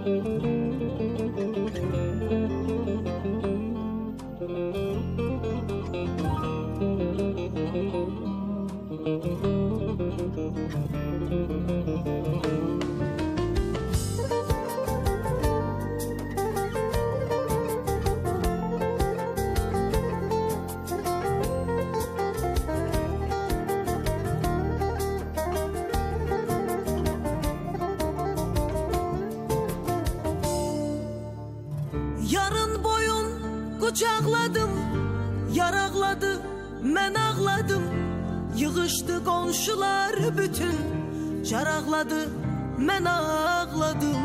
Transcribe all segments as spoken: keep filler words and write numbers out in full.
Yarın boyun kucakladım, yaraqladı, mən ağladım. Yığışdı qonşular bütün, caraqladı, mən ağladım.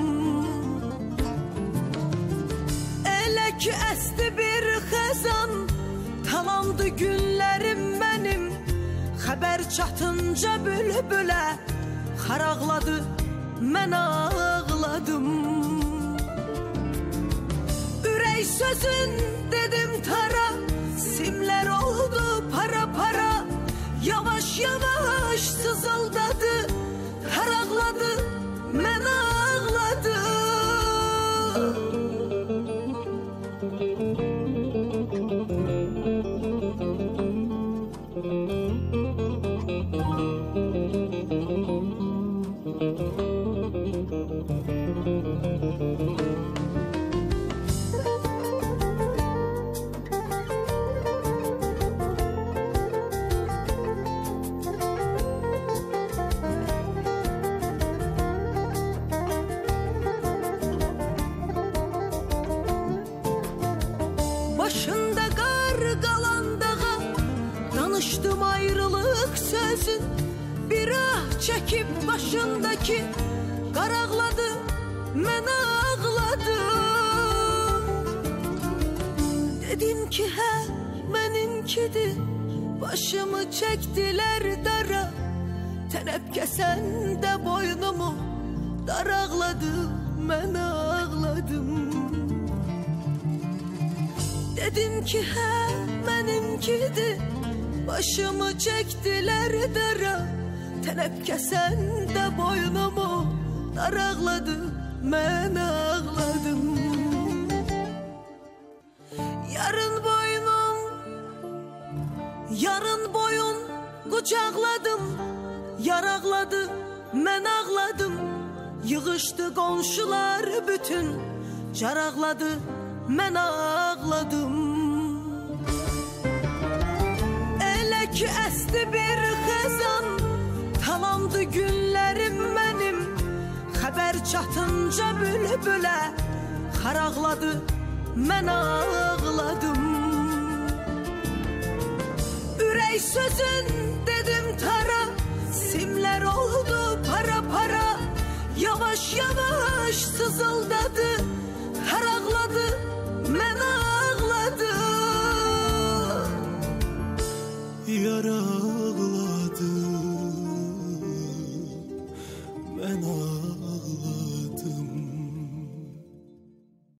Elə ki əsti bir xəzan, talandı günlərim mənim. Xəbər çatınca bülbülə, xaraqladı, mən ağladım. Ürək sözün dedim tara, simlər oldu para para. Yavaş yavaş sızıldadı, taraqladı, mən ağladım. Başında qar qalan dağa, danışdım ayrılıq sözün. Bir ah çəkib başındakı, qaraqladı, mən ağladım. Dedim ki hə, mənimkidir, başımı çəkdilər dara. Tənəpkəsən də boynumu, daraqladı, mən ağladım. Dedim ki hə, mənimkidir, başımı çəkdilər dara. Tənəpkəsən də boynumu, daraqladı, mən ağladım. Yarın boynum, yarın boyun qucaqladım, yaraqladı, mən ağladım. Yığışdı qonşular bütün, caraqladı, mən ağladım. Elə ki əsti bir xəzan, talandı günlərim mənim. Xəbər çatınca bülbülə, xaraqladı, mən ağladım. Ürək sözün dedim tara, simlər oldu para para. Yavaş yavaş sızıldadı, taraqladı, mən ağladım. Yaralı